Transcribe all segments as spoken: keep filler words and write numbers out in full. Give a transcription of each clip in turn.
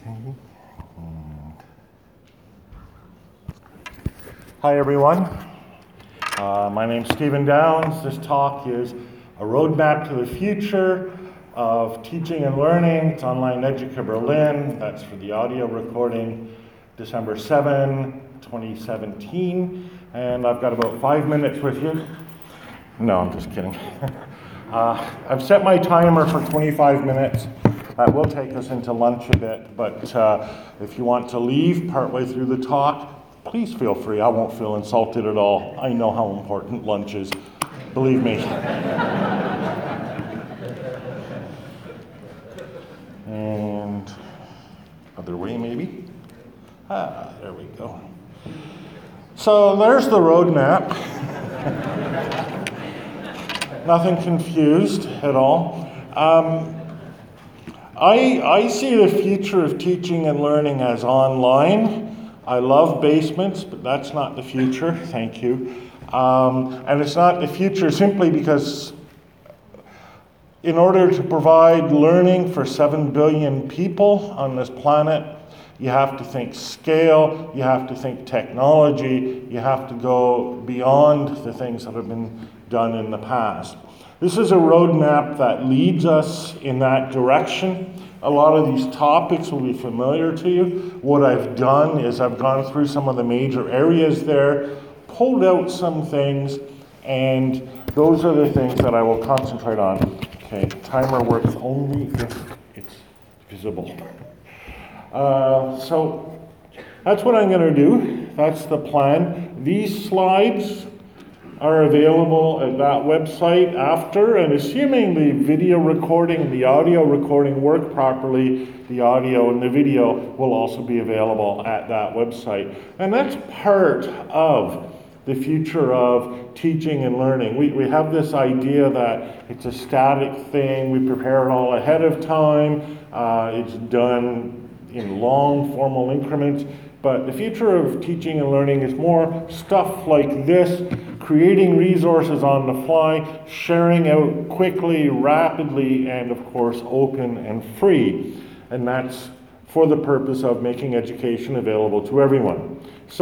Okay. Hi everyone, uh, my name's Stephen Downs. This talk is a roadmap to the future of teaching and learning. It's online Educa Berlin. That's for the audio recording, December seventh, twenty seventeen. And I've got about five minutes with you. No, I'm just kidding. uh, I've set my timer for twenty-five minutes. That will take us into lunch a bit, but uh, if you want to leave partway through the talk, please feel free. I won't feel insulted at all. I know how important lunch is. Believe me. And other way, maybe? Ah, there we go. So there's the roadmap. Nothing confused at all. Um, I, I see the future of teaching and learning as online. I love basements, but that's not the future, thank you. Um, and it's not the future simply because in order to provide learning for seven billion people on this planet, you have to think scale, you have to think technology, you have to go beyond the things that have been done in the past. This is a roadmap that leads us in that direction. A lot of these topics will be familiar to you. What I've done is I've gone through some of the major areas there, pulled out some things, and those are the things that I will concentrate on. Okay, timer works only if it's visible. Uh, so that's what I'm going to do. That's the plan. These slides are available at that website after, and assuming the video recording and the audio recording work properly, the audio and the video will also be available at that website. And that's part of the future of teaching and learning. We, we have this idea that it's a static thing, we prepare it all ahead of time, uh, it's done in long formal increments. But the future of teaching and learning is more stuff like this, creating resources on the fly, sharing out quickly, rapidly, and of course open and free. And that's for the purpose of making education available to everyone.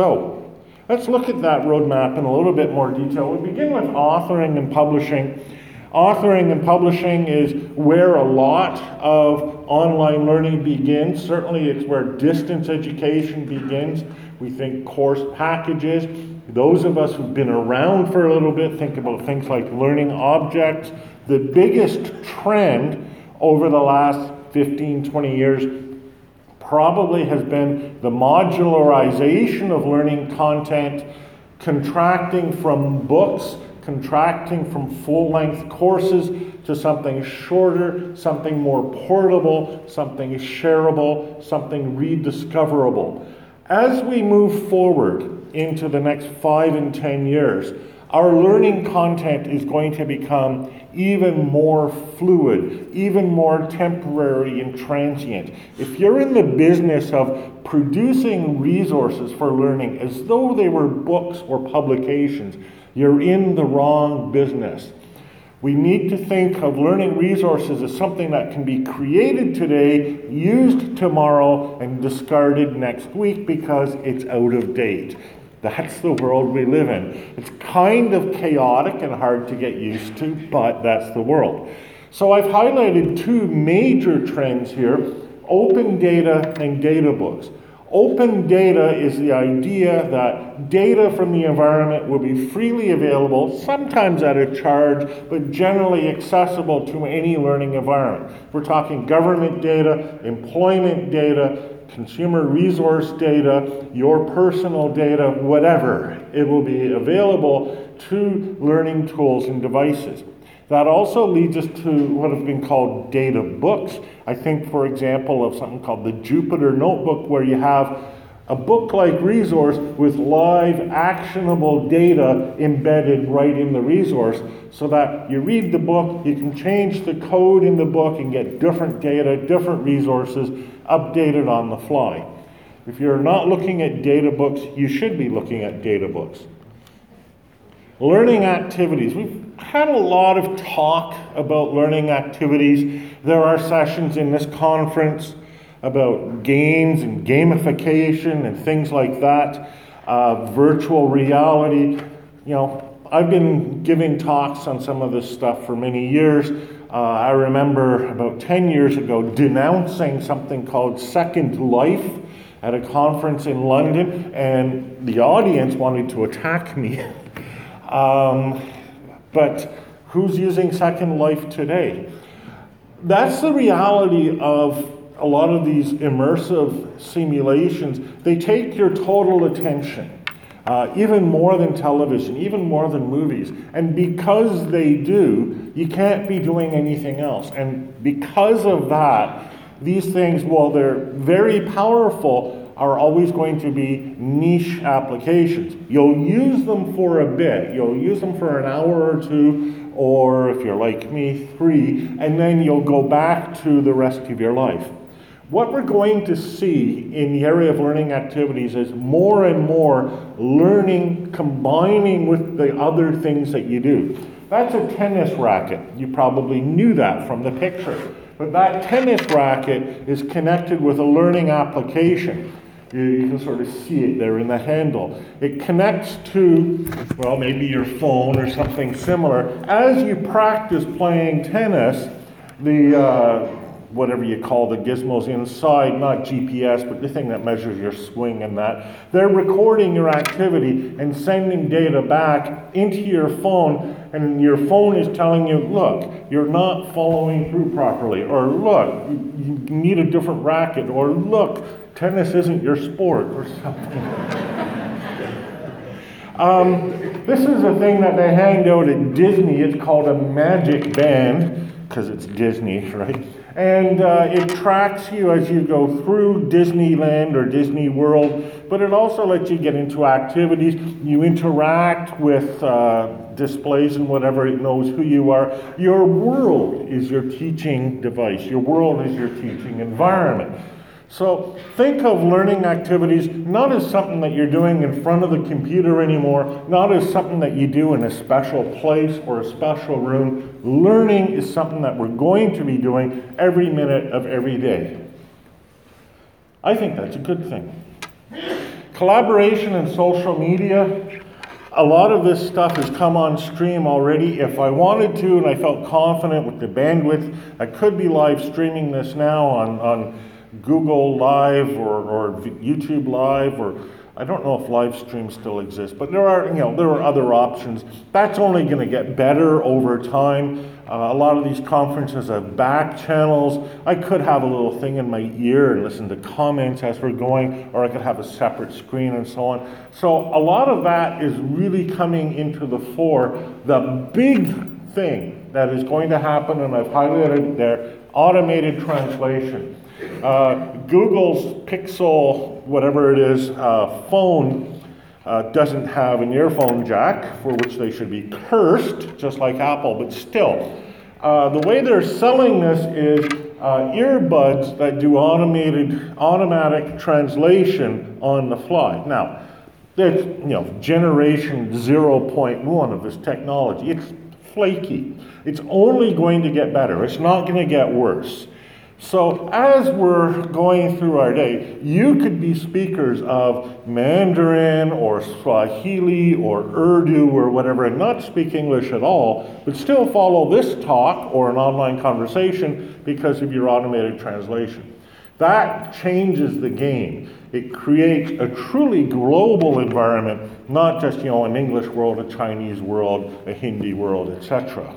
So let's look at that roadmap in a little bit more detail. We begin with authoring and publishing. Authoring and publishing is where a lot of online learning begins. Certainly it's where distance education begins. We think course packages. Those of us who've been around for a little bit think about things like learning objects. The biggest trend over the last fifteen, twenty years probably has been the modularization of learning content, contracting from books, contracting from full-length courses to something shorter, something more portable, something shareable, something rediscoverable. As we move forward into the next five and ten years, our learning content is going to become even more fluid, even more temporary and transient. If you're in the business of producing resources for learning as though they were books or publications, you're in the wrong business. We need to think of learning resources as something that can be created today, used tomorrow, and discarded next week because it's out of date. That's the world we live in. It's kind of chaotic and hard to get used to, but that's the world. So I've highlighted two major trends here, open data and data books. Open data is the idea that data from the environment will be freely available, sometimes at a charge, but generally accessible to any learning environment. We're talking government data, employment data, consumer resource data, your personal data, whatever. It will be available to learning tools and devices. That also leads us to what have been called data books. I think, for example, of something called the Jupyter Notebook, where you have a book-like resource with live, actionable data embedded right in the resource, so that you read the book, you can change the code in the book and get different data, different resources, updated on the fly. If you're not looking at data books, you should be looking at data books. Learning activities. We've had a lot of talk about learning activities. There are sessions in this conference about games and gamification and things like that, uh, virtual reality. You know, I've been giving talks on some of this stuff for many years. Uh, I remember about ten years ago denouncing something called Second Life at a conference in London, and the audience wanted to attack me. um, but who's using Second Life today? That's the reality of a lot of these immersive simulations. They take your total attention. Uh, even more than television, even more than movies. And because they do, you can't be doing anything else. And because of that, these things, while they're very powerful, are always going to be niche applications. You'll use them for a bit. You'll use them for an hour or two, or if you're like me, three, and then you'll go back to the rest of your life. What we're going to see in the area of learning activities is more and more learning combining with the other things that you do. That's a tennis racket. You probably knew that from the picture. But that tennis racket is connected with a learning application. You, you can sort of see it there in the handle. It connects to, well, maybe your phone or something similar. As you practice playing tennis, the uh, whatever you call the gizmos inside, not G P S, but the thing that measures your swing and that, they're recording your activity and sending data back into your phone, and your phone is telling you, look, you're not following through properly, or look, you need a different racket, or look, tennis isn't your sport, or something. um, this is a thing that they hang out at Disney. It's called a Magic Band, because it's Disney, right? And uh, it tracks you as you go through Disneyland or Disney World, but it also lets you get into activities. You interact with uh, displays and whatever. It knows who you are. Your world is your teaching device. Your world is your teaching environment. So think of learning activities not as something that you're doing in front of the computer anymore, not as something that you do in a special place or a special room. Learning is something that we're going to be doing every minute of every day. I think that's a good thing. Collaboration and social media. A lot of this stuff has come on stream already. If I wanted to and I felt confident with the bandwidth, I could be live streaming this now on, on Google Live or, or YouTube Live, or I don't know if live stream still exists, but there are, you know, there are other options. That's only going to get better over time. Uh, a lot of these conferences have back channels. I could have a little thing in my ear and listen to comments as we're going, or I could have a separate screen and so on. So a lot of that is really coming into the fore. The big thing that is going to happen, and I've highlighted there, automated translation. Uh, Google's Pixel, whatever it is, uh, phone uh, doesn't have an earphone jack, for which they should be cursed, just like Apple, but still. Uh, the way they're selling this is uh, earbuds that do automated, automatic translation on the fly. Now, there's, you know, generation zero point one of this technology. It's flaky. It's only going to get better. It's not going to get worse. So as we're going through our day, you could be speakers of Mandarin or Swahili or Urdu or whatever and not speak English at all, but still follow this talk or an online conversation because of your automated translation. That changes the game. It creates a truly global environment, not just, you know, an English world, a Chinese world, a Hindi world, et cetera.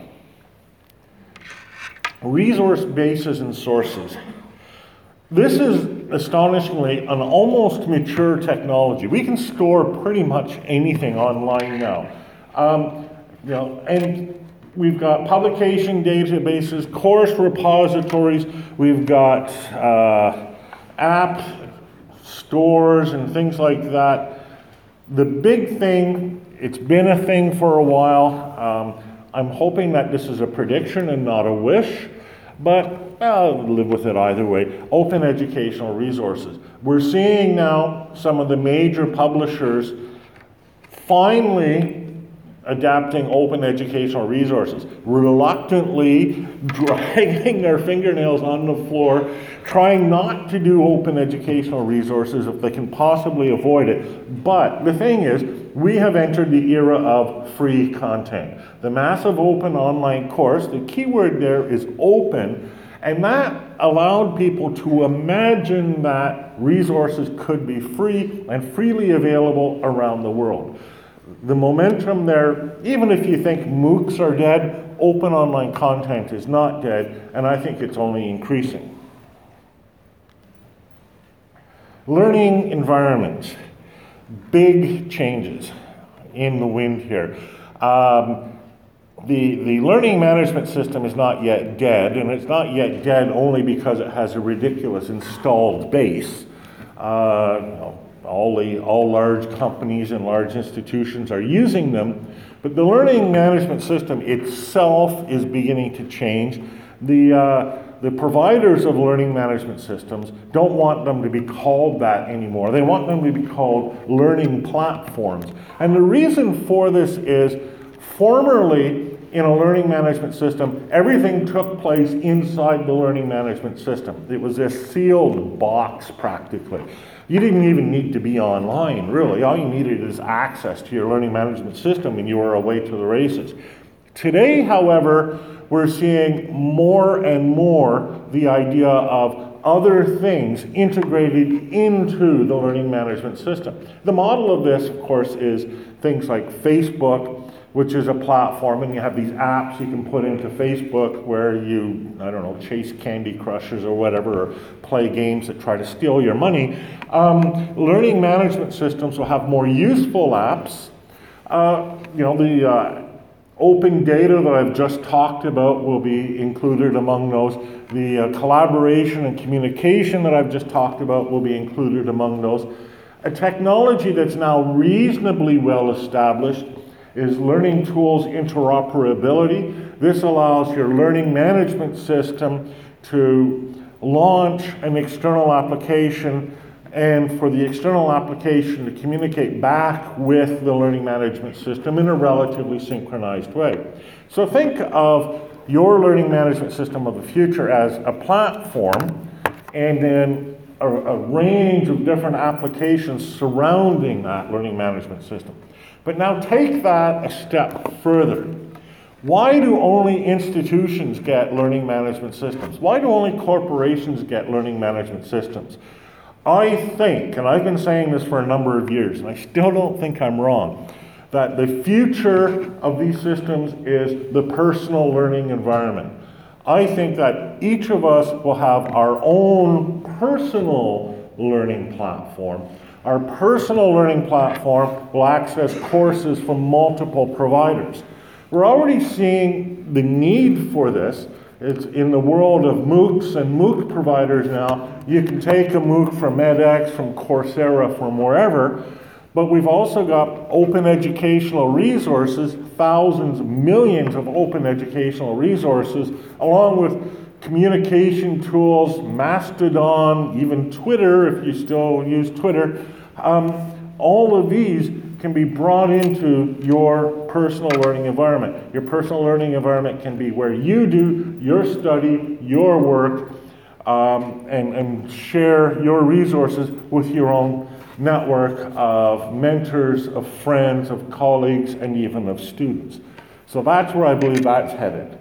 Resource bases and sources. This is astonishingly an almost mature technology. We can store pretty much anything online now. Um, you know, and we've got publication databases, course repositories, we've got uh, app stores and things like that. The big thing, it's been a thing for a while. Um, I'm hoping that this is a prediction and not a wish, but I'll live with it either way. Open educational resources. We're seeing now some of the major publishers finally adapting open educational resources, reluctantly dragging their fingernails on the floor, trying not to do open educational resources if they can possibly avoid it. But the thing is, we have entered the era of free content. The massive open online course, the key word there is open, and that allowed people to imagine that resources could be free and freely available around the world. The momentum there, even if you think MOOCs are dead, open online content is not dead, and I think it's only increasing. Learning environments, big changes in the wind here. Um, the, the learning management system is not yet dead, and it's not yet dead only because it has a ridiculous installed base. Uh, you know, All, the, all large companies and large institutions are using them, but the learning management system itself is beginning to change. The, uh, the providers of learning management systems don't want them to be called that anymore. They want them to be called learning platforms. And the reason for this is, formerly, in a learning management system, everything took place inside the learning management system. It was this sealed box, practically. You didn't even need to be online, really. All you needed is access to your learning management system and you were away to the races. Today, however, we're seeing more and more the idea of other things integrated into the learning management system. The model of this, of course, is things like Facebook, which is a platform, and you have these apps you can put into Facebook where you, I don't know, chase Candy Crushers or whatever, or play games that try to steal your money. Um, learning management systems will have more useful apps. Uh, you know, the uh, open data that I've just talked about will be included among those. The uh, collaboration and communication that I've just talked about will be included among those. A technology that's now reasonably well established is learning tools interoperability. This allows your learning management system to launch an external application and for the external application to communicate back with the learning management system in a relatively synchronized way. So think of your learning management system of the future as a platform and then a, a range of different applications surrounding that learning management system. But now take that a step further. Why do only institutions get learning management systems? Why do only corporations get learning management systems? I think, and I've been saying this for a number of years, and I still don't think I'm wrong, that the future of these systems is the personal learning environment. I think that each of us will have our own personal learning platform. Our personal learning platform will access courses from multiple providers. We're already seeing the need for this. It's in the world of MOOCs and MOOC providers now. You can take a MOOC from edX, from Coursera, from wherever, but we've also got open educational resources, thousands, millions of open educational resources, along with communication tools, Mastodon, even Twitter, if you still use Twitter. Um, all of these can be brought into your personal learning environment. Your personal learning environment can be where you do your study, your work, um, and, and share your resources with your own network of mentors, of friends, of colleagues, and even of students. So that's where I believe that's headed.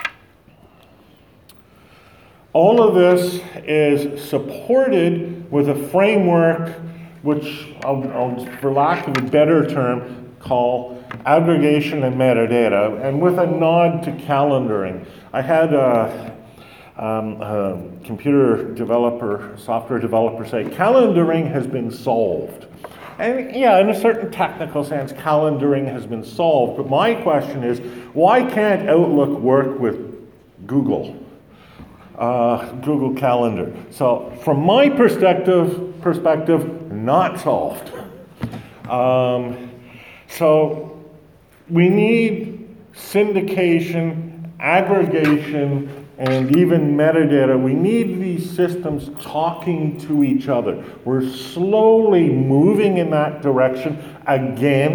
All of this is supported with a framework which I'll, I'll, for lack of a better term, call aggregation and metadata, and with a nod to calendaring. I had a, um, a computer developer, software developer say, calendaring has been solved. And yeah, in a certain technical sense, calendaring has been solved, but my question is, why can't Outlook work with Google? Uh, Google Calendar. So from my perspective, perspective, not solved. Um, so we need syndication, aggregation, and even metadata. We need these systems talking to each other. We're slowly moving in that direction again,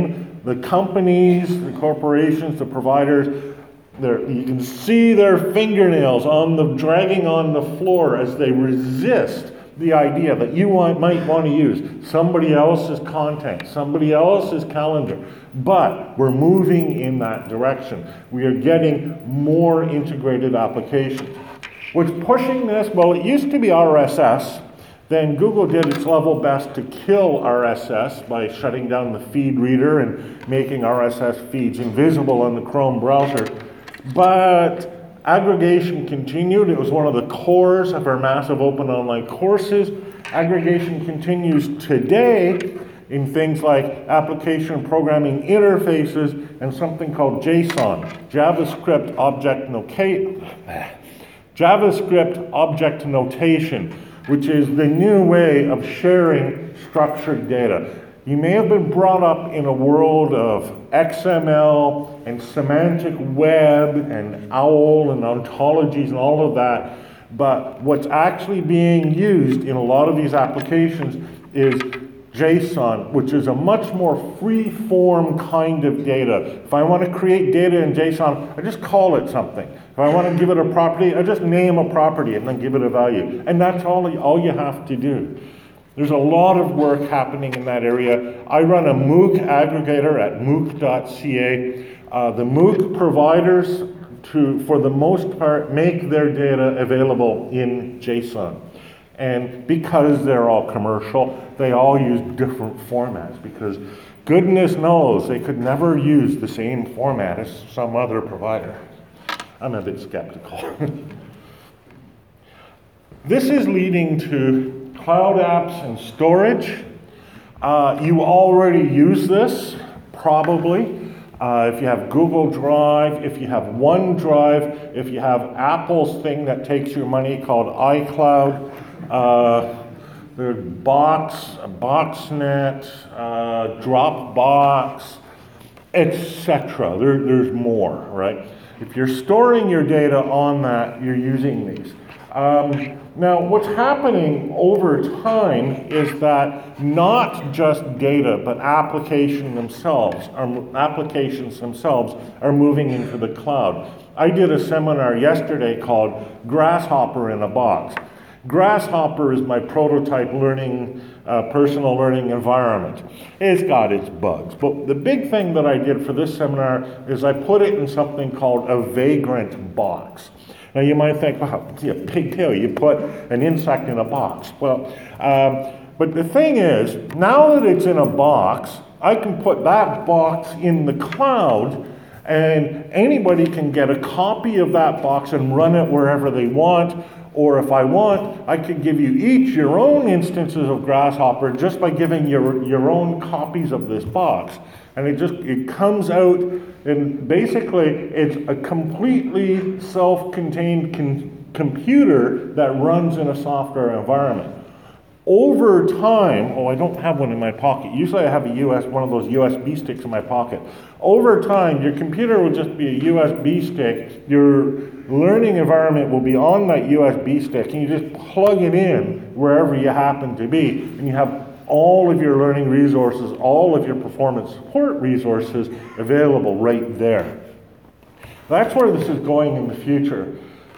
The companies, the corporations, the providers, you can see their fingernails on the dragging on the floor as they resist the idea that you want, might want to use somebody else's content, somebody else's calendar. But we're moving in that direction. We are getting more integrated applications. What's pushing this? Well, it used to be R S S. Then Google did its level best to kill R S S by shutting down the feed reader and making R S S feeds invisible on the Chrome browser. But aggregation continued. It was one of the cores of our massive open online courses. Aggregation continues today in things like application programming interfaces and something called JSON, JavaScript Object Notation, JavaScript Object Notation, which is the new way of sharing structured data. You may have been brought up in a world of X M L and semantic web and OWL and ontologies and all of that, but what's actually being used in a lot of these applications is JSON, which is a much more free-form kind of data. If I want to create data in JSON, I just call it something. If I want to give it a property, I just name a property and then give it a value. And that's all, all you have to do. There's a lot of work happening in that area. I run a MOOC aggregator at mooc dot c a. Uh, the MOOC providers, to, for the most part, make their data available in JSON. And because they're all commercial, they all use different formats because goodness knows they could never use the same format as some other provider. I'm a bit skeptical. This is leading to cloud apps and storage. Uh, you already use this, probably. Uh, if you have Google Drive, if you have OneDrive, if you have Apple's thing that takes your money called iCloud, uh, there's Box, Boxnet, uh, Dropbox, et cetera. There, there's more, right? If you're storing your data on that, you're using these. Um, now, what's happening over time is that not just data, but application themselves, are, applications themselves are moving into the cloud. I did a seminar yesterday called Grasshopper in a Box. Grasshopper is my prototype learning, uh, personal learning environment. It's got its bugs, but the big thing that I did for this seminar is I put it in something called a vagrant box. Now you might think, wow, it's a pigtail, you put an insect in a box. Well, um, but the thing is, now that it's in a box, I can put that box in the cloud and anybody can get a copy of that box and run it wherever they want. Or if I want, I could give you each your own instances of Grasshopper just by giving your, your own copies of this box. And it just, it comes out, and basically it's a completely self-contained con- computer that runs in a software environment. Over time, oh, I don't have one in my pocket. Usually I have a U S, one of those U S B sticks in my pocket. Over time, your computer will just be a U S B stick. Your learning environment will be on that U S B stick, and you just plug it in wherever you happen to be, and you have all of your learning resources, all of your performance support resources available right there. That's where this is going in the future.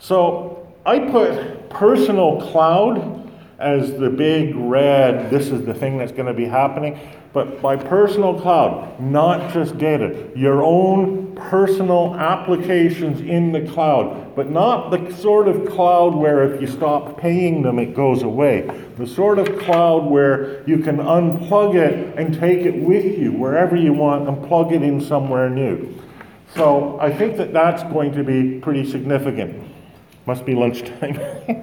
So I put personal cloud as the big red, this is the thing that's going to be happening. But by personal cloud, not just data, your own personal applications in the cloud, but not the sort of cloud where if you stop paying them, it goes away. The sort of cloud where you can unplug it and take it with you wherever you want and plug it in somewhere new. So I think that that's going to be pretty significant. Must be lunchtime.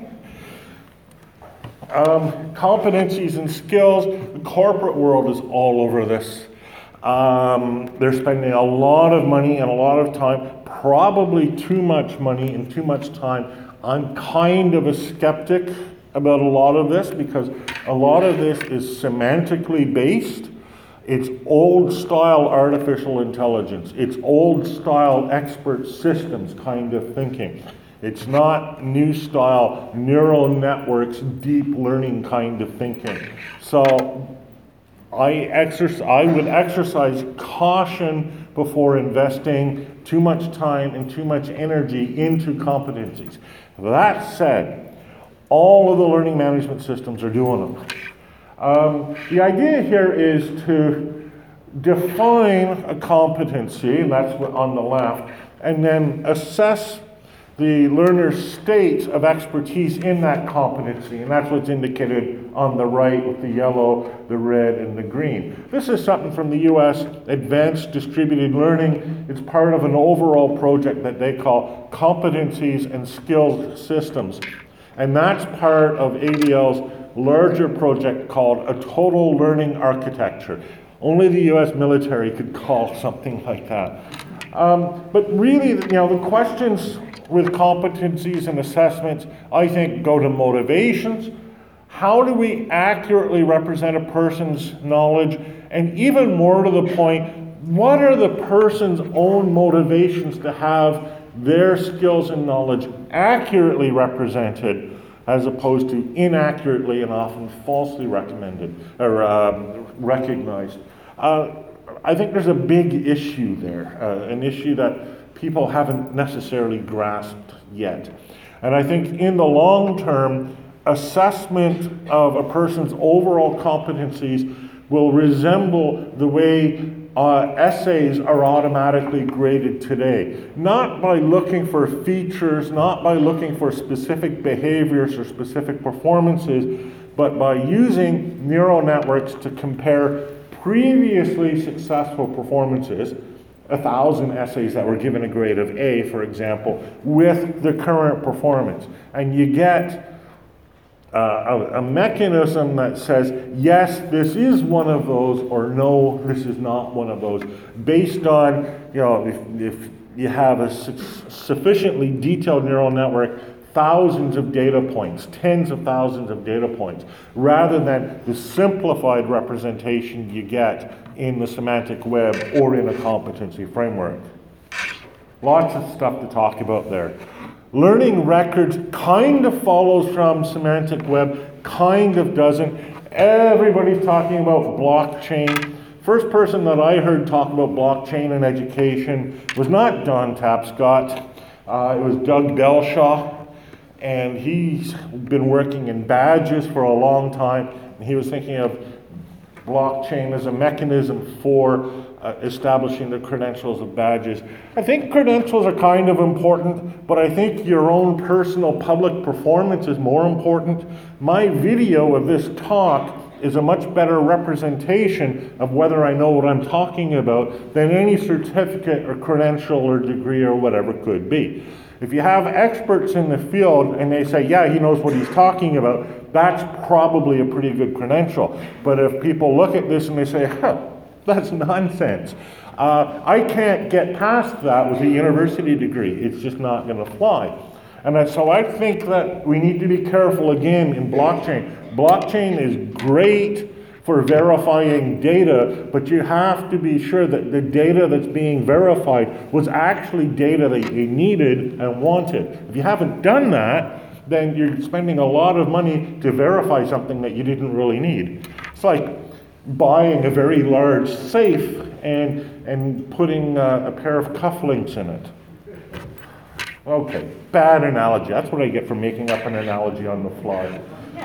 Um, competencies and skills, the corporate world is all over this. Um, they're spending a lot of money and a lot of time, probably too much money and too much time. I'm kind of a skeptic about a lot of this because a lot of this is semantically based. It's old style artificial intelligence. It's old style expert systems kind of thinking. It's not new style neural networks, deep learning kind of thinking. So I, exercise, I would exercise caution before investing too much time and too much energy into competencies. That said, all of the learning management systems are doing them. Um, the idea here is to define a competency, and that's on the left, and then assess the learner's state of expertise in that competency, and that's what's indicated on the right with the yellow, the red, and the green. This is something from the U S Advanced Distributed Learning. It's part of an overall project that they call Competencies and Skills Systems, and that's part of A D L's larger project called a Total Learning Architecture. Only the U S military could call something like that. Um, but really, you know, the questions with competencies and assessments, I think, go to motivations. How do we accurately represent a person's knowledge? And even more to the point, what are the person's own motivations to have their skills and knowledge accurately represented, as opposed to inaccurately and often falsely recommended or um, recognized? Uh, I think there's a big issue there, uh, an issue that people haven't necessarily grasped yet. And I think in the long term, assessment of a person's overall competencies will resemble the way uh, essays are automatically graded today. Not by looking for features, not by looking for specific behaviors or specific performances, but by using neural networks to compare previously successful performances, a thousand essays that were given a grade of A, for example, with the current performance. And you get uh, a, a mechanism that says, yes, this is one of those, or no, this is not one of those, based on, you know, if, if you have a su- sufficiently detailed neural network, thousands of data points, tens of thousands of data points, rather than the simplified representation you get in the semantic web or in a competency framework. Lots of stuff to talk about there. Learning records kind of follows from semantic web, kind of doesn't. Everybody's talking about blockchain. First person that I heard talk about blockchain in education was not Don Tapscott, uh, it was Doug Belshaw. And he's been working in badges for a long time. And he was thinking of blockchain as a mechanism for uh, establishing the credentials of badges. I think credentials are kind of important, but I think your own personal public performance is more important. My video of this talk is a much better representation of whether I know what I'm talking about than any certificate or credential or degree or whatever it could be. If you have experts in the field and they say, yeah, he knows what he's talking about, that's probably a pretty good credential. But if people look at this and they say, huh, that's nonsense, uh, I can't get past that with a university degree. It's just not going to fly. And so I think that we need to be careful again in blockchain. Blockchain is great for verifying data, but you have to be sure that the data that's being verified was actually data that you needed and wanted. If you haven't done that, then you're spending a lot of money to verify something that you didn't really need. It's like buying a very large safe and, and putting uh, a pair of cufflinks in it. Okay, bad analogy. That's what I get for making up an analogy on the fly.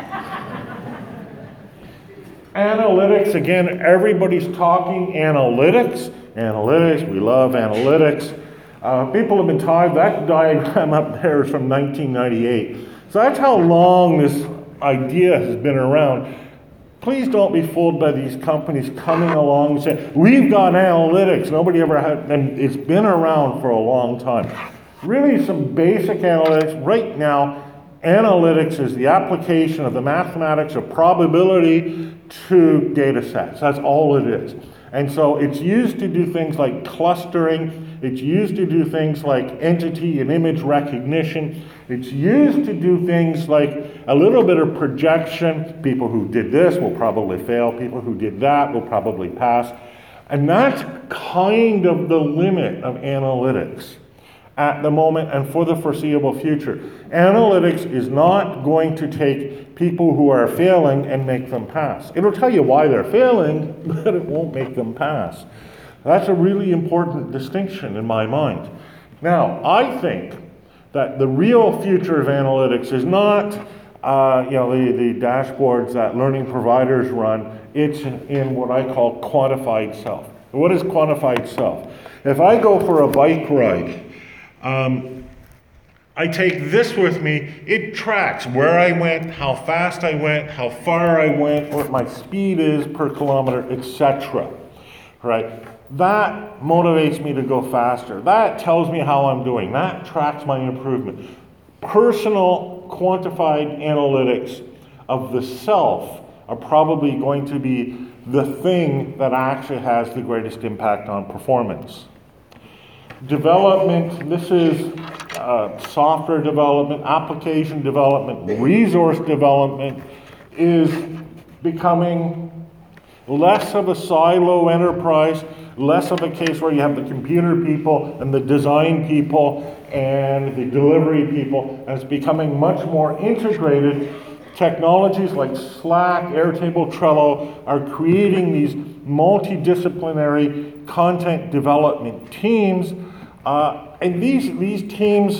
Analytics, again, everybody's talking analytics. Analytics, we love analytics. Uh, people have been taught, that diagram up there is from nineteen ninety-eight. So that's how long this idea has been around. Please don't be fooled by these companies coming along and saying, we've got analytics. Nobody ever had, and it's been around for a long time. Really some basic analytics. Right now, analytics is the application of the mathematics of probability to data sets. That's all it is. And so it's used to do things like clustering. It's used to do things like entity and image recognition. It's used to do things like a little bit of projection. People who did this will probably fail. People who did that will probably pass. And that's kind of the limit of analytics. at the moment and for the foreseeable future. Analytics is not going to take people who are failing and make them pass. It'll tell you why they're failing, but it won't make them pass. That's a really important distinction in my mind. Now, I think that the real future of analytics is not uh, you know, the, the dashboards that learning providers run. It's in what I call quantified self. What is quantified self? If I go for a bike ride, um, I take this with me, it tracks where I went, how fast I went, how far I went, what my speed is per kilometer, et cetera. Right? That motivates me to go faster. That tells me how I'm doing. That tracks my improvement. Personal quantified analytics of the self are probably going to be the thing that actually has the greatest impact on performance. Development, this is uh, software development, application development, resource development is becoming less of a silo enterprise, less of a case where you have the computer people and the design people and the delivery people, and it's becoming much more integrated. Technologies like Slack, Airtable, Trello are creating these multidisciplinary content development teams, uh, and these, these teams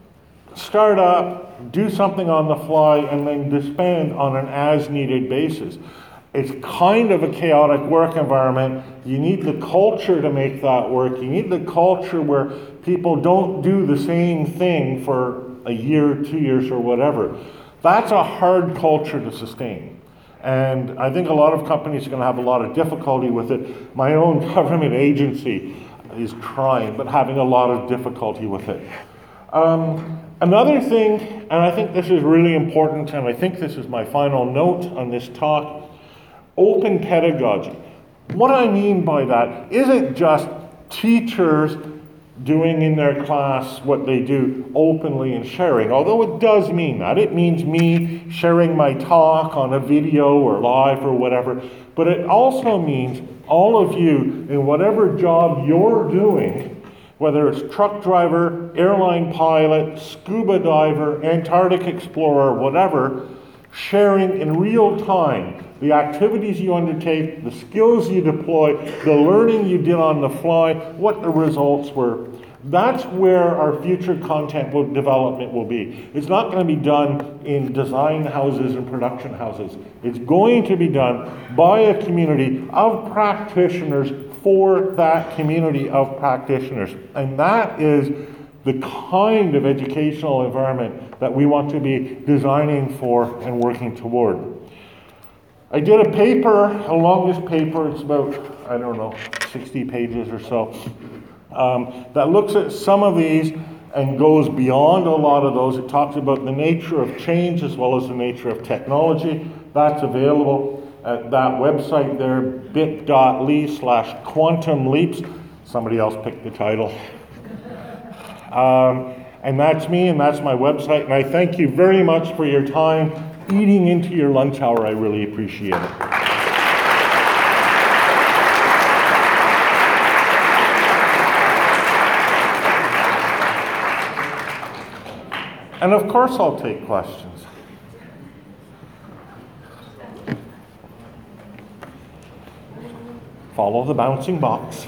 start up, do something on the fly, and then disband on an as-needed basis. It's kind of a chaotic work environment. You need the culture to make that work. You need the culture where people don't do the same thing for a year, two years, or whatever. That's a hard culture to sustain. And I think a lot of companies are going to have a lot of difficulty with it. My own government agency is trying, but having a lot of difficulty with it. Um, another thing, and I think this is really important, and I think this is my final note on this talk, open pedagogy. What I mean by that isn't just teachers doing in their class what they do openly and sharing, although it does mean that. It means me sharing my talk on a video or live or whatever, but it also means all of you in whatever job you're doing, whether it's truck driver, airline pilot, scuba diver, Antarctic explorer, whatever, sharing in real time the activities you undertake, the skills you deploy, the learning you did on the fly, what the results were. That's where our future content will, development will be. It's not going to be done in design houses and production houses. It's going to be done by a community of practitioners for that community of practitioners. And that is the kind of educational environment that we want to be designing for and working toward. I did a paper, along this paper, it's about, I don't know, sixty pages or so, um, that looks at some of these and goes beyond a lot of those. It talks about the nature of change as well as the nature of technology. That's available at that website there, bit.ly slash quantum leaps. Somebody else picked the title. Um, and that's me, and that's my website, and I thank you very much for your time. Eating into your lunch hour, I really appreciate it. And of course I'll take questions. Follow the bouncing box.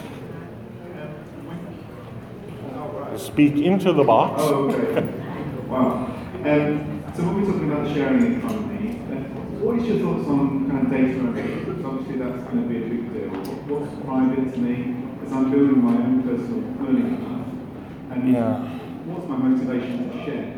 Speak into the box. Oh, okay. Wow. Um, so when we're talking about sharing economy, uh, what is your thoughts on kind of data analytics? Obviously that's going to be a big deal. What's private to me as I'm building my own personal learning path? And yeah. what's my motivation to share?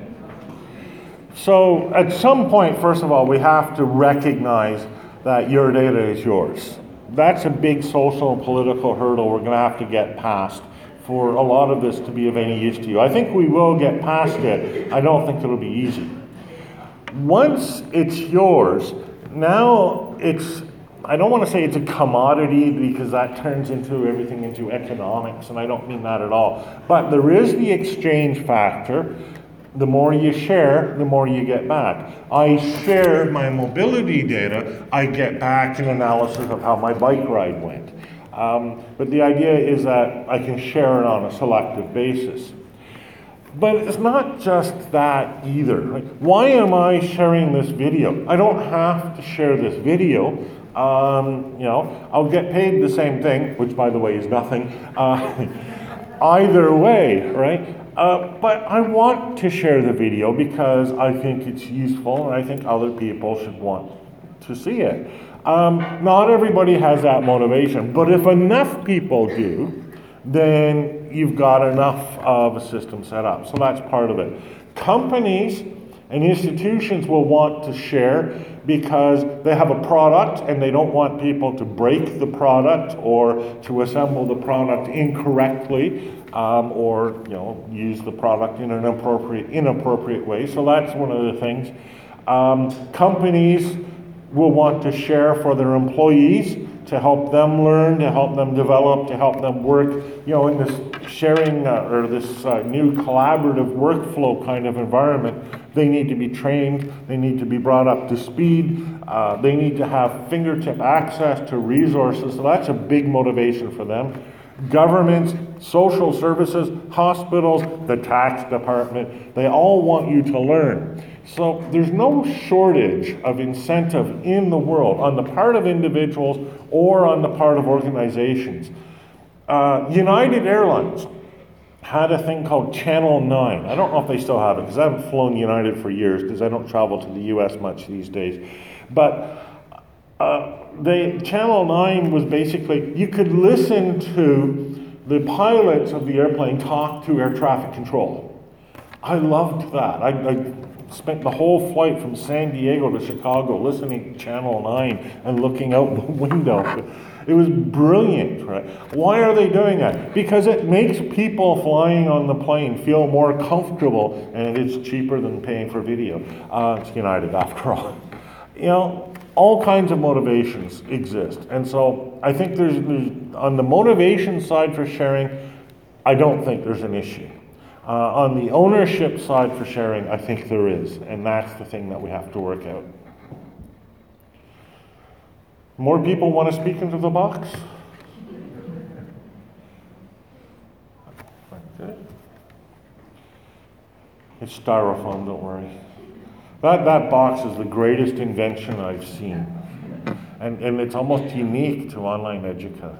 So at some point, first of all, we have to recognize that your data is yours. That's a big social and political hurdle we're going to have to get past for a lot of this to be of any use to you. I think we will get past it. I don't think it'll be easy. Once it's yours, now it's, I don't want to say it's a commodity because that turns into everything into economics, and I don't mean that at all. But there is the exchange factor. The more you share, the more you get back. I share my mobility data, I get back an analysis of how my bike ride went. Um, but the idea is that I can share it on a selective basis. But it's not just that either. Like, why am I sharing this video? I don't have to share this video. Um, you know, I'll get paid the same thing, which by the way is nothing, uh, either way, right? Uh, but I want to share the video because I think it's useful and I think other people should want to see it. Um, not everybody has that motivation, but if enough people do, then you've got enough of a system set up. So that's part of it. Companies and institutions will want to share because they have a product and they don't want people to break the product or to assemble the product incorrectly, um, or you know, use the product in an appropriate, inappropriate way. So that's one of the things. Um, companies will want to share for their employees, to help them learn, to help them develop, to help them work, you know, in this sharing uh, or this uh, new collaborative workflow kind of environment. They need to be trained, they need to be brought up to speed, uh, they need to have fingertip access to resources, so that's a big motivation for them. Governments, social services, hospitals, the tax department, they all want you to learn. So there's no shortage of incentive in the world on the part of individuals or on the part of organizations. Uh, United Airlines had a thing called Channel nine. I don't know if they still have it because I haven't flown United for years because I don't travel to the U S much these days. But uh, they, Channel nine was basically, you could listen to the pilots of the airplane talk to air traffic control. I loved that. I, I spent the whole flight from San Diego to Chicago listening to Channel nine and looking out the window. It was brilliant, right? Why are they doing that? Because it makes people flying on the plane feel more comfortable, and it's cheaper than paying for video. Uh, it's United after all. You know, all kinds of motivations exist. And so I think there's, there's on the motivation side for sharing, I don't think there's an issue. Uh, on the ownership side for sharing, I think there is, and that's the thing that we have to work out. More people want to speak into the box? Okay. It's styrofoam, don't worry. That, that box is the greatest invention I've seen. And, and it's almost unique to Online Educa.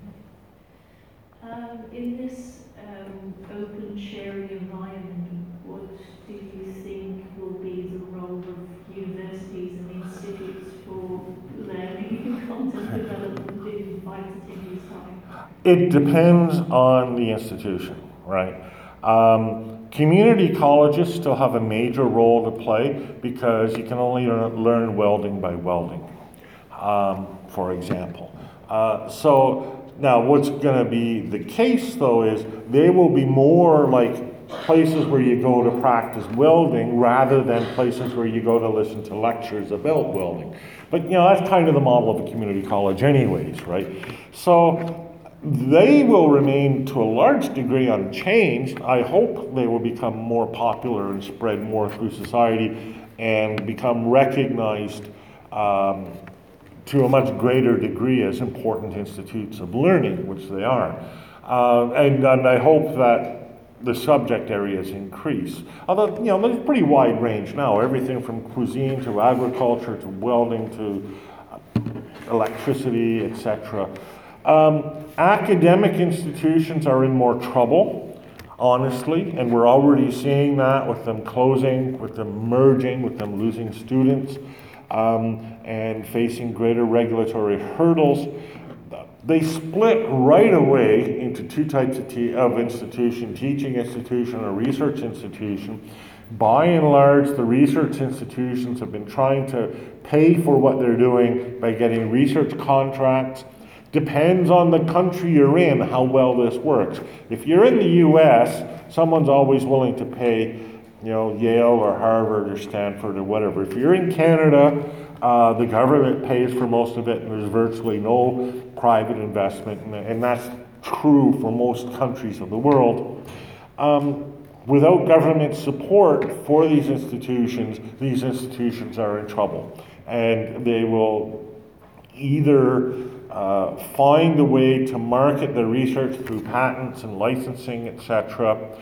Um, in this um, open sharing environment, what do you think will be the role of universities and institutes for learning and content development in five to ten years' time? It depends on the institution, right? Um, community colleges still have a major role to play because you can only learn welding by welding, um, for example. Uh, so now what's going to be the case though is they will be more like places where you go to practice welding rather than places where you go to listen to lectures about welding. But you know, that's kind of the model of a community college anyways, right? So they will remain to a large degree unchanged. I hope they will become more popular and spread more through society and become recognized um, to a much greater degree as important institutes of learning, which they are. Uh, and, and I hope that the subject areas increase. Although, you know, there's a pretty wide range now, everything from cuisine to agriculture to welding to electricity, et cetera. Um, academic institutions are in more trouble, honestly, and we're already seeing that with them closing, with them merging, with them losing students, um, and facing greater regulatory hurdles. They split right away into two types of, te- of institution, teaching institution or research institution. By and large, the research institutions have been trying to pay for what they're doing by getting research contracts. Depends on the country you're in how well this works. If you're in the U S, someone's always willing to pay, you know, Yale or Harvard or Stanford or whatever. If you're in Canada, uh, the government pays for most of it and there's virtually no private investment, and, and that's true for most countries of the world. Um, without government support for these institutions, these institutions are in trouble. And they will either Uh, find a way to market their research through patents and licensing, et cetera.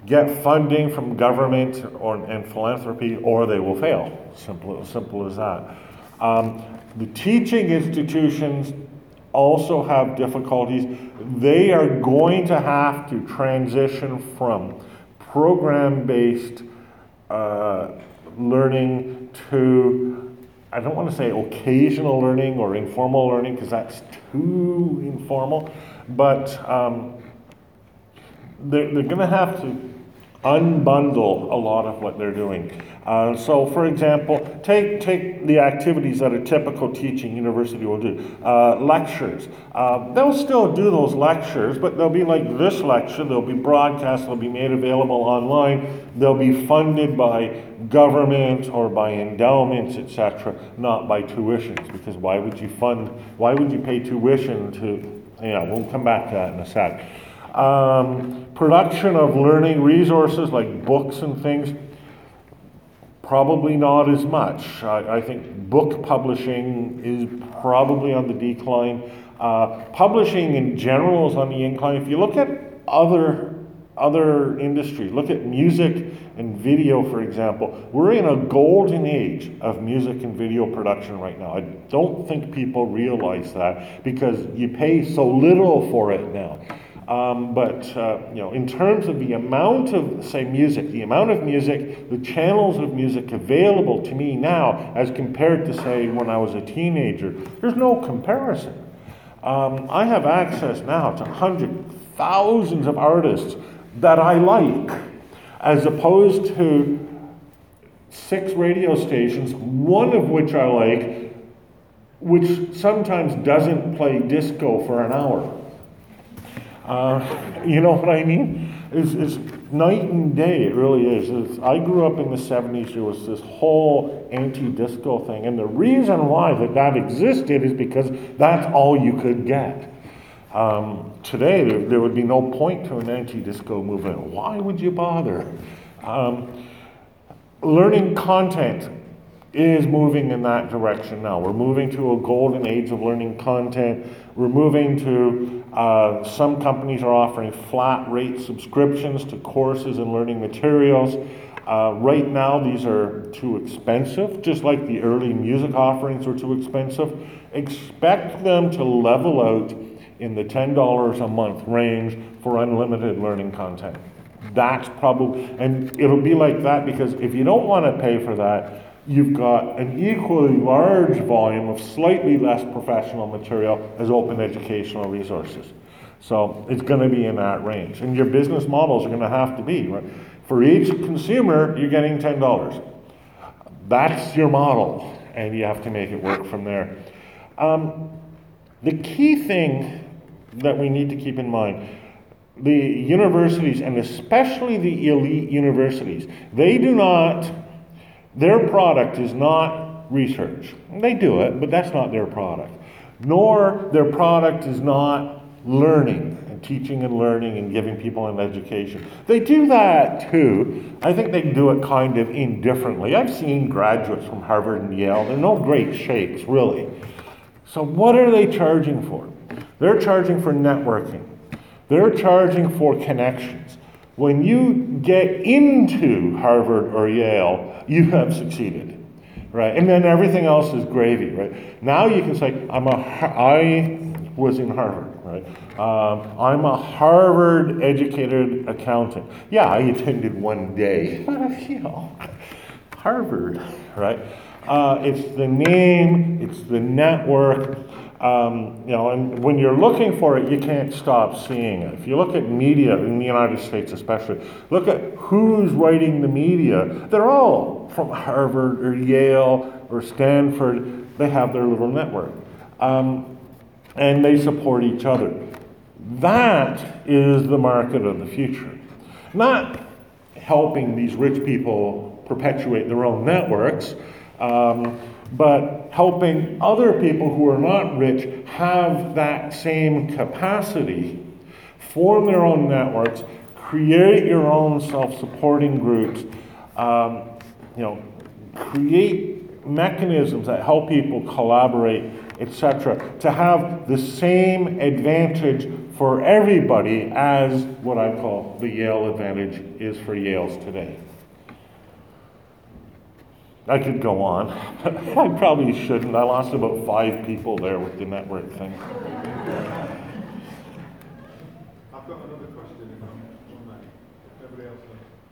get funding from government or, and philanthropy, or they will fail. Simple, simple as that. Um, the teaching institutions also have difficulties. They are going to have to transition from program-based uh, learning to, I don't want to say occasional learning or informal learning, because that's too informal, but um, they're, they're going to have to unbundle a lot of what they're doing. Uh, so, for example, take take the activities that a typical teaching university will do. Uh, lectures. Uh, they'll still do those lectures, but they'll be like this lecture. They'll be broadcast. They'll be made available online. They'll be funded by government or by endowments, et cetera, not by tuitions. Because why would you fund? Why would you pay tuition to? Yeah, we'll come back to that in a sec. Um, production of learning resources like books and things, probably not as much. I, I think book publishing is probably on the decline. Uh, publishing in general is on the incline. If you look at other other industries, look at music and video, for example. We're in a golden age of music and video production right now. I don't think people realize that because you pay so little for it now. Um, but, uh, you know, in terms of the amount of, say, music, the amount of music, the channels of music available to me now as compared to, say, when I was a teenager, there's no comparison. Um, I have access now to hundreds, thousands of artists that I like, as opposed to six radio stations, one of which I like, which sometimes doesn't play disco for an hour. Uh, you know what I mean? It's, it's night and day, it really is. It's, I grew up in the seventies, there was this whole anti-disco thing, and the reason why that, that existed is because that's all you could get. Um, today, there, there would be no point to an anti-disco movement. Why would you bother? Um, learning content is moving in that direction now. We're moving to a golden age of learning content. We're moving to, uh, some companies are offering flat rate subscriptions to courses and learning materials. Uh, right now, these are too expensive, just like the early music offerings were too expensive. Expect them to level out in the ten dollars a month range for unlimited learning content. That's probably, and it'll be like that because if you don't want to pay for that, you've got an equally large volume of slightly less professional material as open educational resources. So it's going to be in that range. And your business models are going to have to be, right? For each consumer, you're getting ten dollars. That's your model, and you have to make it work from there. Um, the key thing that we need to keep in mind, the universities, and especially the elite universities, they do not, their product is not research. They do it, but that's not their product. Nor their product is not learning and teaching and learning and giving people an education. They do that too. I think they do it kind of indifferently. I've seen graduates from Harvard and Yale. They're no great shakes, really. So what are they charging for? They're charging for networking. They're charging for connections. When you get into Harvard or Yale, you have succeeded, right? And then everything else is gravy, right? Now you can say, I'm a, I was in Harvard, right? Um, I'm a Harvard educated accountant. Yeah, I attended one day, you know, Harvard, right? Uh, it's the name, it's the network. Um, you know, and when you're looking for it, you can't stop seeing it. If you look at media in the United States especially, look at who's writing the media. They're all from Harvard or Yale or Stanford. They have their little network. Um, and they support each other. That is the market of the future. Not helping these rich people perpetuate their own networks, um, but helping other people who are not rich have that same capacity, form their own networks, create your own self-supporting groups, um, you know, create mechanisms that help people collaborate et cetera, to have the same advantage for everybody as what I call the Yale advantage is for Yales today. I could go on. I probably shouldn't. I lost about five people there with the network thing. I've got another question if I'm on that. Everybody else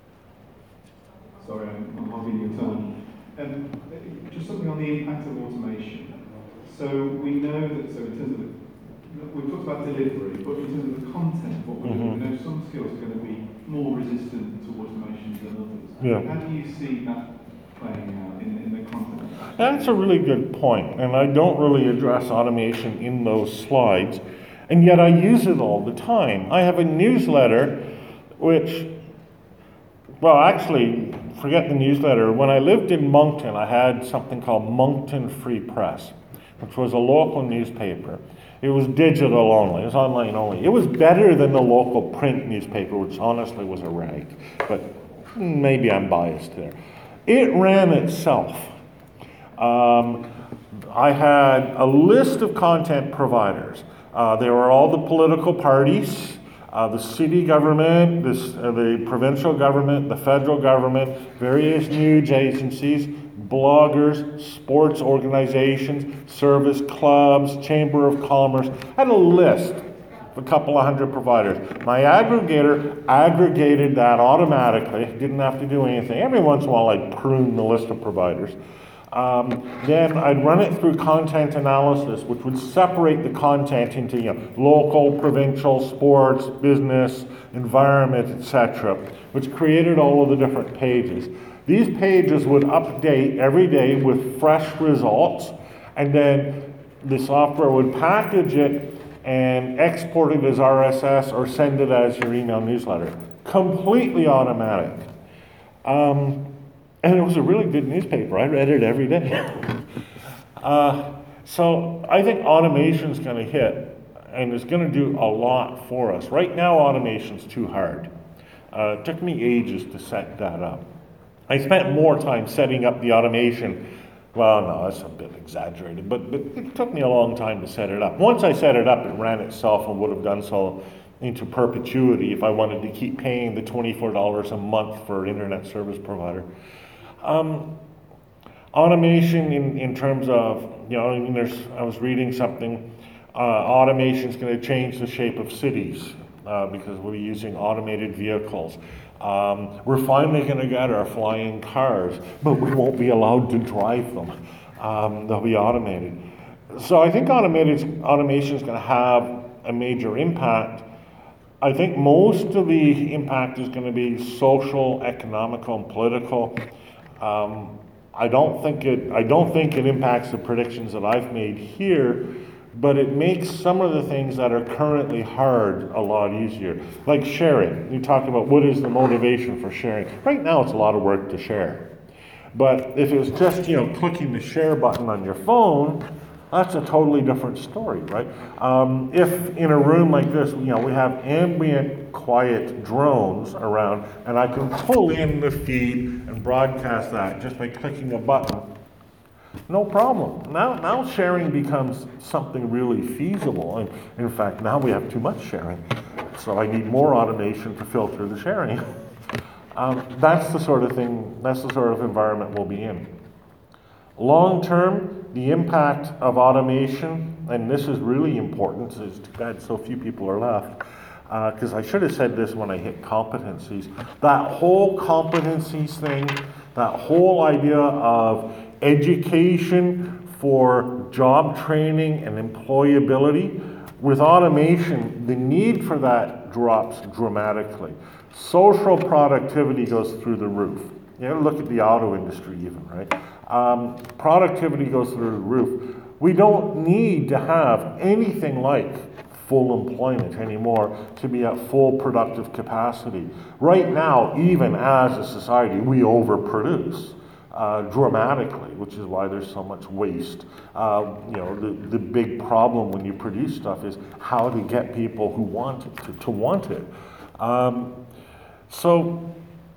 knows. Sorry, I'm, I'm hogging your time. Um, just something on the impact of automation. So we know that, so in terms of, the, we've talked about delivery, but in terms of the content, what we're doing, Mm-hmm. we know some skills are going to be more resistant to automation than others. Yeah. How do you see that playing out in, in the content? That's a really good point, and I don't really address automation in those slides, and yet I use it all the time. I have a newsletter which, well, actually, forget the newsletter. When I lived in Moncton, I had something called Moncton Free Press, which was a local newspaper. It was digital only, it was online only. It was better than the local print newspaper, which honestly was a rag, but maybe I'm biased there. It ran itself. Um, I had a list of content providers. Uh, there were all the political parties, uh, the city government, this, uh, the provincial government, the federal government, various news agencies, bloggers, sports organizations, service clubs, Chamber of Commerce. I had a list of a couple of hundred providers. My aggregator aggregated that automatically, didn't have to do anything. Every once in a while I'd prune the list of providers. Um, then I'd run it through content analysis, which would separate the content into, you know, local, provincial, sports, business, environment, et cetera, which created all of the different pages. These pages would update every day with fresh results, and then the software would package it and export it as R S S or send it as your email newsletter. Completely automatic. Um, and it was a really good newspaper. I read it every day. uh, so I think automation's going to hit, and it's going to do a lot for us. Right now, automation's too hard. Uh, it took me ages to set that up. I spent more time setting up the automation. Well, no, that's a bit exaggerated, but, but it took me a long time to set it up. Once I set it up, it ran itself and would have done so into perpetuity if I wanted to keep paying the twenty-four dollars a month for an internet service provider. Um, automation in, in terms of, you know, I mean, there's, I was reading something, uh, automation is going to change the shape of cities uh, because we'll be using automated vehicles. Um, we're finally going to get our flying cars, but we won't be allowed to drive them. Um, they'll be automated. So I think automated, automation is going to have a major impact. I think most of the impact is going to be social, economical, and political. Um, I don't think it. I don't think it impacts the predictions that I've made here, but it makes some of the things that are currently hard a lot easier. Like sharing. You talked about what is the motivation for sharing. Right now it's a lot of work to share. But if it was just, you know, clicking the share button on your phone, that's a totally different story, right? Um, if in a room like this, you know, we have ambient, quiet drones around, and I can pull in the feed and broadcast that just by clicking a button, no problem. Now, now sharing becomes something really feasible. And in fact, now we have too much sharing. So I need more automation to filter the sharing. um, that's the sort of thing, that's the sort of environment we'll be in. Long term, the impact of automation, and this is really important, it's too bad so few people are left, because uh, I should have said this when I hit competencies. That whole competencies thing, that whole idea of education for job training and employability, with automation, the need for that drops dramatically. Social productivity goes through the roof. You know, look at the auto industry even, right? Um, productivity goes through the roof. We don't need to have anything like full employment anymore to be at full productive capacity. Right now, even as a society, we overproduce uh, dramatically, which is why there's so much waste. Uh, you know, the, the big problem when you produce stuff is how to get people who want it to, to want it. Um, so,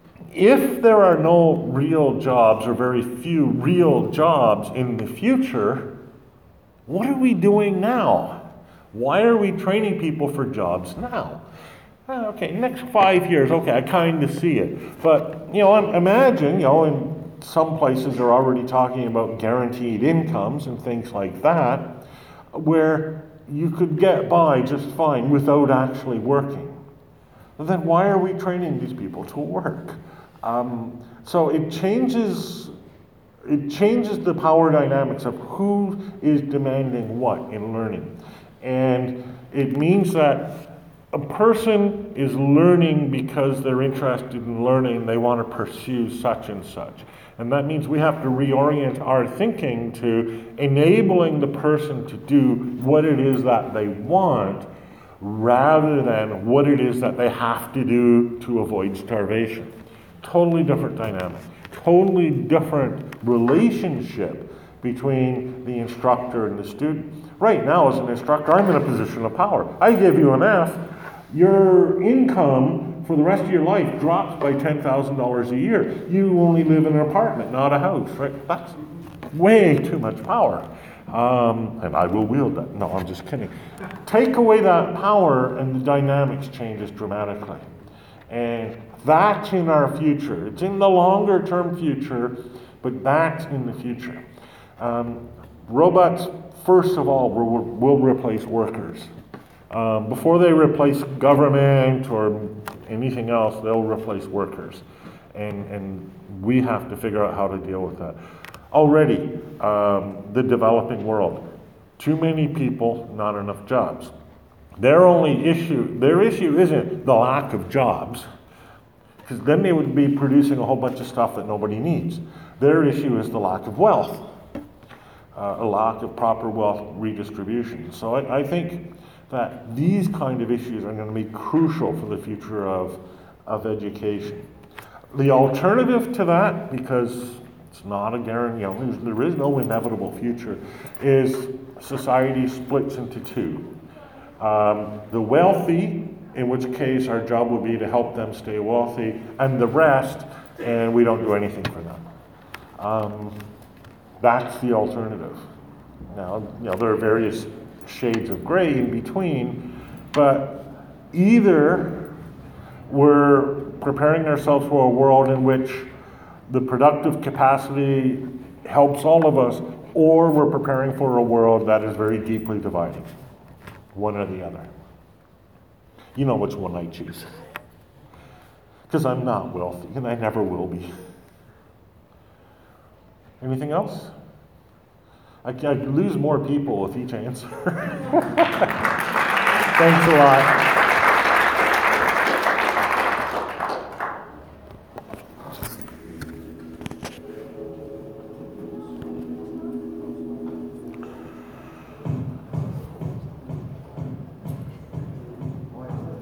if there are no real jobs or very few real jobs in the future, What are we doing now? Why are we training people for jobs now? Uh, Okay, next five years, okay, I kind of see it. But, you know, im- imagine, you know, in some places they're already talking about guaranteed incomes and things like that, where you could get by just fine without actually working. Then why are we training these people to work? Um, so it changes, it changes the power dynamics of who is demanding what in learning. And it means that a person is learning because they're interested in learning, they want to pursue such and such. And that means we have to reorient our thinking to enabling the person to do what it is that they want rather than what it is that they have to do to avoid starvation. Totally different dynamic, totally different relationship between the instructor and the student. Right now, as an instructor, I'm in a position of power. I give you an F, your income for the rest of your life drops by ten thousand dollars a year. You only live in an apartment, not a house, right? That's way too much power. Um, and I will wield that. No, I'm just kidding. Take away that power and the dynamics changes dramatically. And that's in our future. It's in the longer term future, but that's in the future. Um, robots, first of all, will, will replace workers. Um, before they replace government or anything else, they'll replace workers. And, and we have to figure out how to deal with that. Already, um, the developing world, too many people, not enough jobs. Their only issue, their issue isn't the lack of jobs, because then they would be producing a whole bunch of stuff that nobody needs. Their issue is the lack of wealth, uh, a lack of proper wealth redistribution. So I, I think that these kind of issues are going to be crucial for the future of, of education. The alternative to that, because it's not a guarantee, you know, there is no inevitable future, is society splits into two. Um, the wealthy, in which case our job will be to help them stay wealthy, and the rest, and we don't do anything for them. Um, that's the alternative. Now, you know, there are various shades of gray in between, but either we're preparing ourselves for a world in which the productive capacity helps all of us, or we're preparing for a world that is very deeply dividing, one or the other. You know which one I choose. Because I'm not wealthy, and I never will be. Anything else? I, I lose more people with each answer. Thanks a lot.